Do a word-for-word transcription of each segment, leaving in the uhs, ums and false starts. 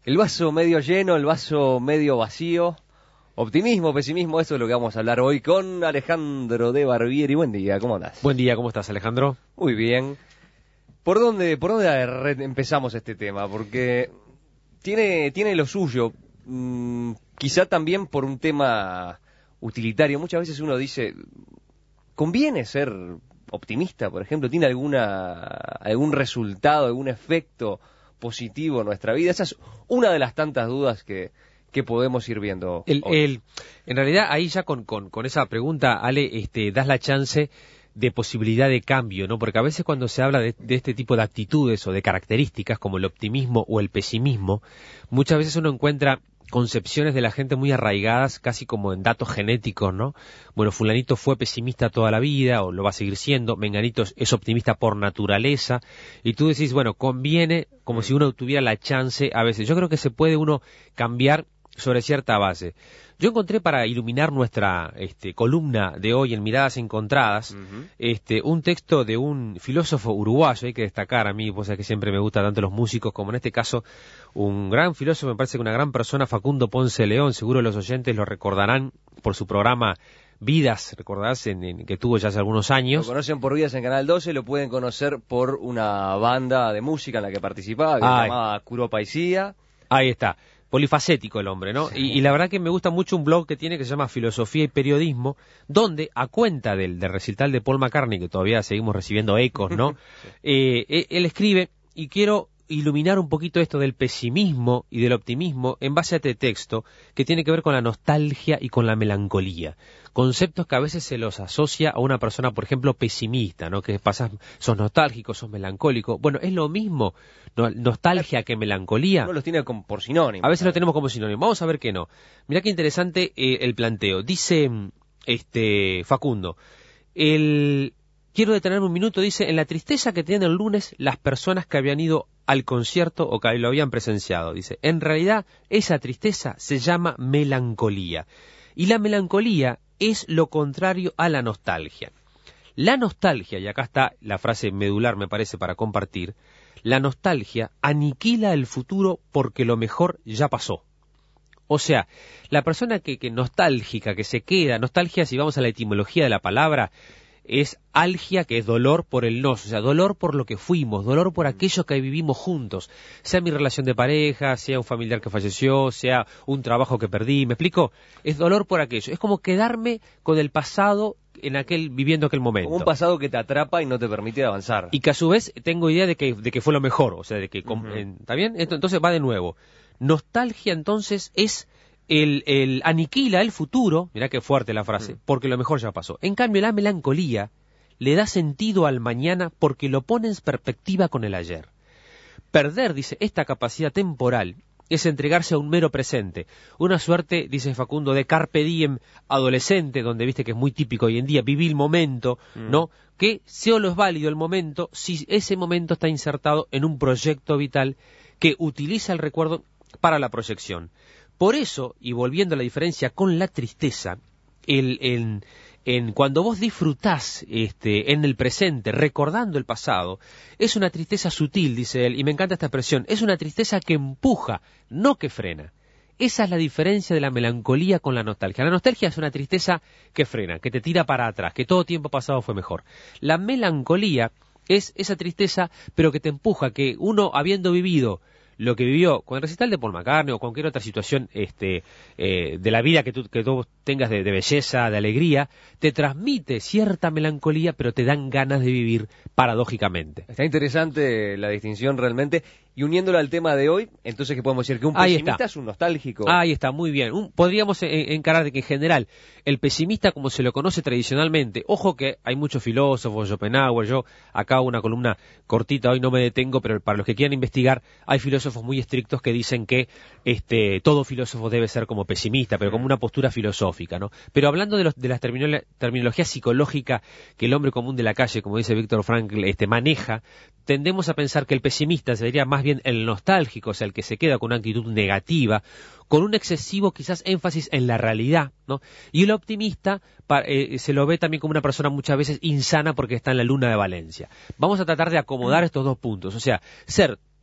El vaso medio lleno, el vaso medio vacío. Optimismo, pesimismo, eso es lo que vamos a hablar hoy con Alejandro de Barbieri. Buen día, ¿cómo andás? Buen día, ¿cómo estás, Alejandro? Muy bien. ¿Por dónde, por dónde empezamos este tema? Porque tiene, tiene lo suyo. Mm, quizá también por un tema utilitario. Muchas veces uno dice, ¿conviene ser optimista, por ejemplo? ¿Tiene alguna algún resultado, algún efecto positivo en nuestra vida? Esa es una de las tantas dudas que, que podemos ir viendo. El, el, en realidad, ahí ya con, con, con esa pregunta, Ale, este, das la chance de posibilidad de cambio, ¿no? Porque a veces cuando se habla de, de este tipo de actitudes o de características, como el optimismo o el pesimismo, muchas veces uno encuentra concepciones de la gente muy arraigadas, casi como en datos genéticos, ¿no? Bueno, fulanito fue pesimista toda la vida, o lo va a seguir siendo, menganito es optimista por naturaleza, y tú decís, bueno, conviene, como si uno tuviera la chance a veces. Yo creo que se puede uno cambiar sobre cierta base. Yo encontré para iluminar nuestra este, columna de hoy en Miradas Encontradas, uh-huh. este, un texto de un filósofo uruguayo, hay que destacar a mí, pues es que siempre me gustan tanto los músicos, como en este caso, un gran filósofo, me parece que una gran persona, Facundo Ponce León, seguro los oyentes lo recordarán por su programa Vidas, recordás, en, en, que tuvo ya hace algunos años. Lo conocen por Vidas en Canal doce, lo pueden conocer por una banda de música en la que participaba, que Ay. se llamaba Curo Paisía. Ahí está. Polifacético el hombre, ¿no? Sí. Y, y la verdad que me gusta mucho un blog que tiene que se llama Filosofía y Periodismo, donde, a cuenta del, del recital de Paul McCartney, que todavía seguimos recibiendo ecos, ¿no? sí. eh, él escribe, y quiero iluminar un poquito esto del pesimismo y del optimismo en base a este texto, que tiene que ver con la nostalgia y con la melancolía. Conceptos que a veces se los asocia a una persona, por ejemplo, pesimista, ¿no? Que pasas, sos nostálgico, sos melancólico. Bueno, es lo mismo no, nostalgia que melancolía. Uno los tiene como por sinónimo. A veces lo tenemos como sinónimo. Vamos a ver que no. Mirá qué interesante eh, el planteo. Dice este Facundo, el... quiero detenerme un minuto, dice, en la tristeza que tienen el lunes las personas que habían ido al concierto o que lo habían presenciado. Dice, en realidad esa tristeza se llama melancolía. Y la melancolía es lo contrario a la nostalgia. La nostalgia, y acá está la frase medular me parece para compartir, la nostalgia aniquila el futuro porque lo mejor ya pasó. O sea, la persona que, que nostálgica, que se queda, nostalgia, si vamos a la etimología de la palabra, es algia, que es dolor por el nos, o sea, dolor por lo que fuimos, dolor por aquello que vivimos juntos, sea mi relación de pareja, sea un familiar que falleció, sea un trabajo que perdí, ¿me explico? Es dolor por aquello, es como quedarme con el pasado en aquel, viviendo aquel momento. Como un pasado que te atrapa y no te permite avanzar. Y que a su vez tengo idea de que, de que fue lo mejor, o sea, de que, uh-huh. ¿está bien? Esto, entonces va de nuevo. Nostalgia entonces es El, el aniquila el futuro, mirá qué fuerte la frase, mm. porque lo mejor ya pasó. En cambio, la melancolía le da sentido al mañana porque lo pone en perspectiva con el ayer. Perder, dice, esta capacidad temporal es entregarse a un mero presente. Una suerte, dice Facundo, de carpe diem adolescente, donde viste que es muy típico hoy en día, vivir el momento, mm. ¿no? Que solo es válido el momento si ese momento está insertado en un proyecto vital que utiliza el recuerdo para la proyección. Por eso, y volviendo a la diferencia con la tristeza, el, el, en, cuando vos disfrutás este, en el presente, recordando el pasado, es una tristeza sutil, dice él, y me encanta esta expresión, es una tristeza que empuja, no que frena. Esa es la diferencia de la melancolía con la nostalgia. La nostalgia es una tristeza que frena, que te tira para atrás, que todo tiempo pasado fue mejor. La melancolía es esa tristeza, pero que te empuja, que uno, habiendo vivido lo que vivió con el recital de Paul McCartney o cualquier otra situación este, eh, de la vida que tú, que tú tengas de, de belleza, de alegría, te transmite cierta melancolía, pero te dan ganas de vivir paradójicamente. Está interesante la distinción realmente. Y uniéndolo al tema de hoy, entonces, ¿qué podemos decir? Que un pesimista es un nostálgico. Ahí está, muy bien. Un, podríamos en, encarar de que en general, el pesimista como se lo conoce tradicionalmente, ojo que hay muchos filósofos, Schopenhauer, yo acá hago una columna cortita, hoy no me detengo, pero para los que quieran investigar, hay filósofos muy estrictos que dicen que este todo filósofo debe ser como pesimista, pero como una postura filosófica, ¿no? Pero hablando de, los, de la terminolo- terminología psicológica que el hombre común de la calle, como dice Víctor Frankl, este, maneja, tendemos a pensar que el pesimista sería más bien el nostálgico, o sea, el que se queda con una actitud negativa, con un excesivo quizás énfasis en la realidad, ¿no? Y el optimista pa, eh, se lo ve también como una persona muchas veces insana porque está en la luna de Valencia. Vamos a tratar de acomodar estos dos puntos, o sea, ser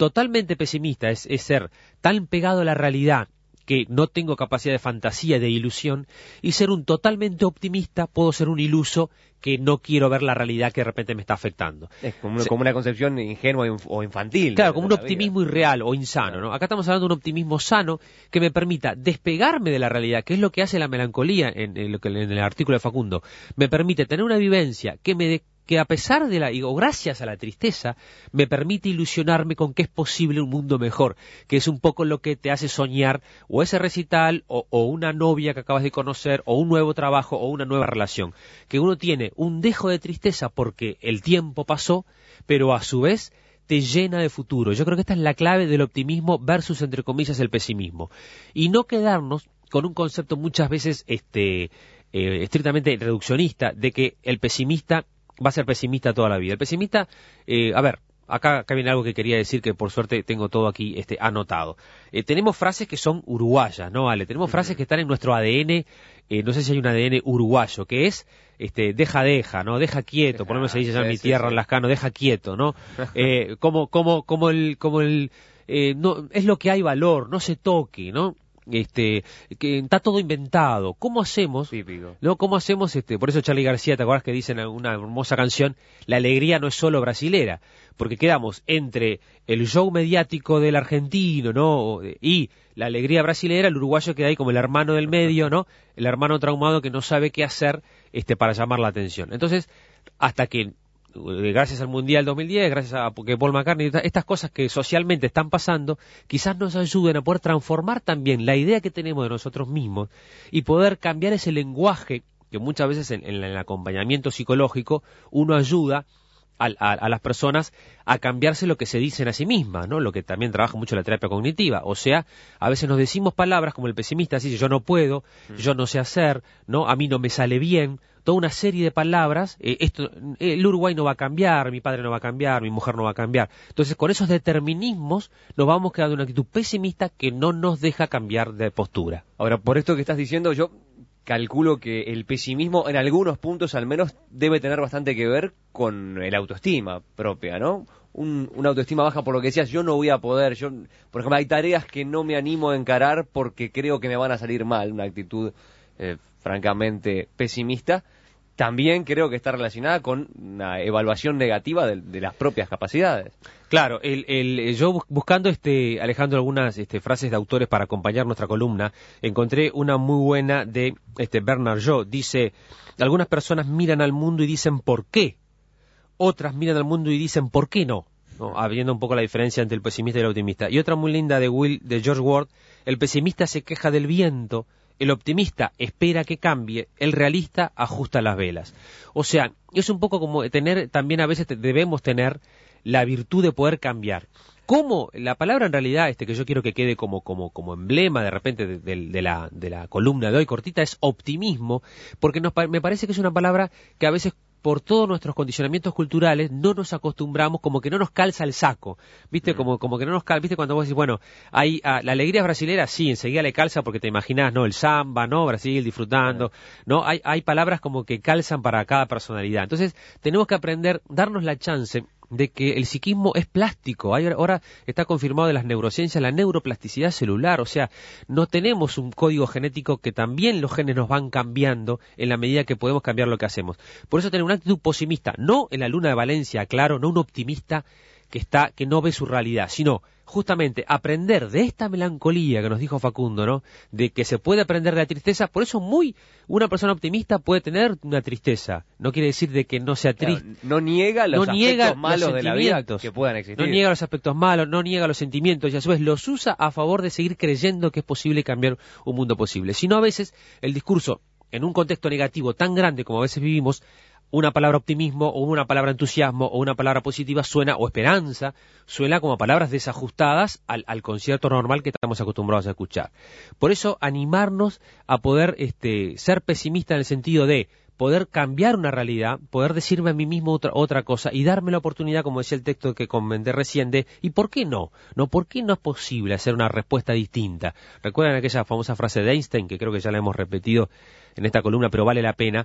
totalmente pesimista es, es ser tan pegado a la realidad que no tengo capacidad de fantasía, de ilusión, y ser un totalmente optimista, puedo ser un iluso que no quiero ver la realidad que de repente me está afectando. Es como, una, como una concepción ingenua o infantil. Claro, como un optimismo irreal o insano, claro. ¿no? Acá estamos hablando de un optimismo sano que me permita despegarme de la realidad, que es lo que hace la melancolía en, en, lo que, en el artículo de Facundo. Me permite tener una vivencia que me de, que a pesar de la, o gracias a la tristeza, me permite ilusionarme con que es posible un mundo mejor, que es un poco lo que te hace soñar o ese recital, o, o una novia que acabas de conocer, o un nuevo trabajo, o una nueva relación. Que uno tiene un dejo de tristeza porque el tiempo pasó, pero a su vez te llena de futuro. Yo creo que esta es la clave del optimismo versus, entre comillas, el pesimismo. Y no quedarnos con un concepto muchas veces este, eh, estrictamente reduccionista de que el pesimista va a ser pesimista toda la vida. El pesimista, eh, a ver, acá, acá viene algo que quería decir que por suerte tengo todo aquí este, anotado. Eh, tenemos frases que son uruguayas, ¿no, Ale? Tenemos frases que están en nuestro A D N, eh, no sé si hay un A D N uruguayo, que es, este, deja, deja, ¿no? Deja quieto, deja, por lo menos se dice ya en sí, mi tierra, sí, en Lascano, deja quieto, ¿no? eh, como, como, como el, como el, eh, no, es lo que hay valor, no se toque, ¿no? Este, que está todo inventado. ¿Cómo hacemos? Típico. ¿No? ¿Cómo hacemos? Este, por eso Charly García, ¿te acuerdas que dicen en una hermosa canción? La alegría no es solo brasilera, porque quedamos entre el show mediático del argentino, ¿no? Y la alegría brasilera, el uruguayo queda ahí como el hermano del medio, ¿no? El hermano traumado que no sabe qué hacer, este, para llamar la atención. Entonces, hasta que gracias al Mundial dos mil diez, gracias a porque Paul McCartney, estas cosas que socialmente están pasando, quizás nos ayuden a poder transformar también la idea que tenemos de nosotros mismos y poder cambiar ese lenguaje que muchas veces en, en el acompañamiento psicológico uno ayuda a, a, a las personas a cambiarse lo que se dicen a sí mismas, ¿no? Lo que también trabaja mucho la terapia cognitiva. O sea, a veces nos decimos palabras como el pesimista, así, yo no puedo, mm. yo no sé hacer, ¿no? A mí no me sale bien, toda una serie de palabras, eh, esto, eh, el Uruguay no va a cambiar, mi padre no va a cambiar, mi mujer no va a cambiar. Entonces, con esos determinismos nos vamos quedando en una actitud pesimista que no nos deja cambiar de postura. Ahora, por esto que estás diciendo, yo calculo que el pesimismo en algunos puntos al menos debe tener bastante que ver con el autoestima propia, ¿no? Un, una autoestima baja por lo que decías, yo no voy a poder, yo, por ejemplo, hay tareas que no me animo a encarar porque creo que me van a salir mal, una actitud eh, francamente pesimista. También creo que está relacionada con una evaluación negativa de, de las propias capacidades. Claro, el, el, yo buscando, este, Alejandro, algunas este, frases de autores para acompañar nuestra columna, encontré una muy buena de este, Bernard Shaw. Dice, algunas personas miran al mundo y dicen ¿por qué? Otras miran al mundo y dicen ¿por qué no? ¿No? Habiendo un poco la diferencia entre el pesimista y el optimista. Y otra muy linda de, Will, de George Ward, el pesimista se queja del viento, el optimista espera que cambie, el realista ajusta las velas. O sea, es un poco como tener, también a veces debemos tener la virtud de poder cambiar. ¿Cómo? La palabra en realidad, este que yo quiero que quede como, como, como emblema de repente de, de, de, la, de la columna de hoy cortita, es optimismo, porque nos, me parece que es una palabra que a veces por todos nuestros condicionamientos culturales no nos acostumbramos, como que no nos calza el saco, ¿viste? Como, como que no nos calza, ¿viste? Cuando vos decís, bueno, hay, ah, la alegría brasilera, sí, enseguida le calza porque te imaginás, ¿no? El samba, ¿no? Brasil disfrutando, ¿no? Hay, hay palabras como que calzan para cada personalidad. Entonces, tenemos que aprender, darnos la chance de que el psiquismo es plástico. Hay, ahora está confirmado de las neurociencias la neuroplasticidad celular, o sea, no tenemos un código genético que también los genes nos van cambiando en la medida que podemos cambiar lo que hacemos. Por eso tener una actitud pesimista, no en la luna de Valencia, claro, no un optimista que está, que no ve su realidad, sino justamente aprender de esta melancolía que nos dijo Facundo, ¿no? De que se puede aprender de la tristeza. Por eso muy una persona optimista puede tener una tristeza. No quiere decir de que no sea triste. Claro, no niega los no aspectos niega malos los de la vida que puedan existir. No niega los aspectos malos, no niega los sentimientos y a su vez los usa a favor de seguir creyendo que es posible cambiar un mundo posible. Sino a veces el discurso, en un contexto negativo tan grande como a veces vivimos, una palabra optimismo o una palabra entusiasmo o una palabra positiva suena, o esperanza, suena como palabras desajustadas al, al concierto normal que estamos acostumbrados a escuchar. Por eso animarnos a poder este, ser pesimista en el sentido de poder cambiar una realidad, poder decirme a mí mismo otra, otra cosa y darme la oportunidad, como decía el texto que comenté recién, de ¿y por qué no? ¿No? ¿Por qué no es posible hacer una respuesta distinta? ¿Recuerdan aquella famosa frase de Einstein, que creo que ya la hemos repetido en esta columna, pero vale la pena?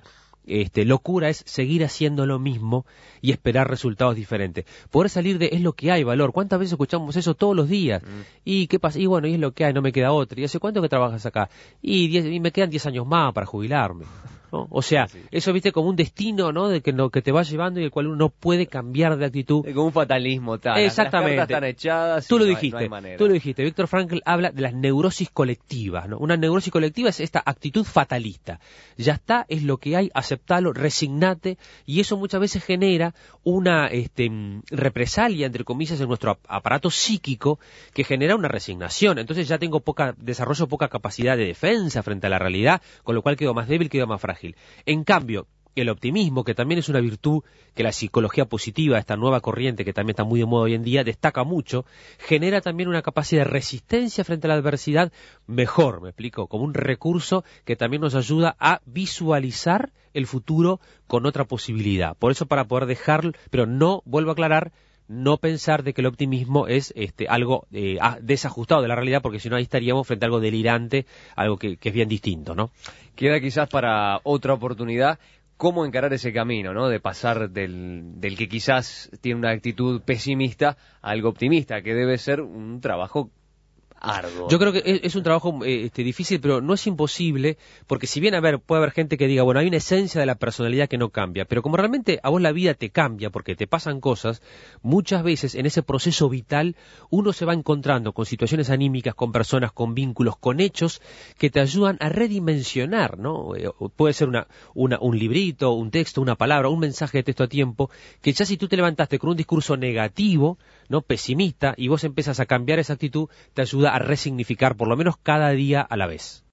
este, locura es seguir haciendo lo mismo y esperar resultados diferentes. Poder salir de es lo que hay, valor. ¿Cuántas veces escuchamos eso todos los días? Mm. ¿Y qué pasa? Y bueno, y es lo que hay, no me queda otra. ¿Y hace cuánto que trabajas acá? Y, diez, y me quedan diez años más para jubilarme. ¿No? O sea, sí. Eso viste como un destino, ¿no? De que, no, que te va llevando y el cual uno no puede cambiar de actitud. Es como un fatalismo tal. Exactamente. Las cartas están echadas. Tú lo no dijiste. Hay, no hay tú lo dijiste. Víctor Frankl habla de las neurosis colectivas, ¿no? Una neurosis colectiva es esta actitud fatalista. Ya está, es lo que hay, aceptalo, resignate, y eso muchas veces genera una este, represalia, entre comillas, en nuestro aparato psíquico, que genera una resignación. Entonces ya tengo poca, desarrollo poca capacidad de defensa frente a la realidad, con lo cual quedo más débil, quedo más frágil. En cambio, el optimismo, que también es una virtud que la psicología positiva, esta nueva corriente que también está muy de moda hoy en día, destaca mucho, genera también una capacidad de resistencia frente a la adversidad mejor, me explico, como un recurso que también nos ayuda a visualizar el futuro con otra posibilidad. Por eso, para poder dejar, pero no, vuelvo a aclarar, no pensar de que el optimismo es este, algo eh, desajustado de la realidad, porque si no ahí estaríamos frente a algo delirante, algo que, que es bien distinto, ¿no? Queda quizás para otra oportunidad cómo encarar ese camino, ¿no? De pasar del, del que quizás tiene una actitud pesimista a algo optimista, que debe ser un trabajo arduo. Yo creo que es, es un trabajo eh, este, difícil, pero no es imposible, porque si bien, a ver, puede haber gente que diga, bueno, hay una esencia de la personalidad que no cambia, pero como realmente a vos la vida te cambia porque te pasan cosas, muchas veces en ese proceso vital uno se va encontrando con situaciones anímicas, con personas, con vínculos, con hechos que te ayudan a redimensionar, ¿no? Eh, puede ser una, una, un librito, un texto, una palabra, un mensaje de texto a tiempo, que ya si tú te levantaste con un discurso negativo, ¿no? Pesimista, y vos empezás a cambiar esa actitud, te ayuda a resignificar por lo menos cada día a la vez.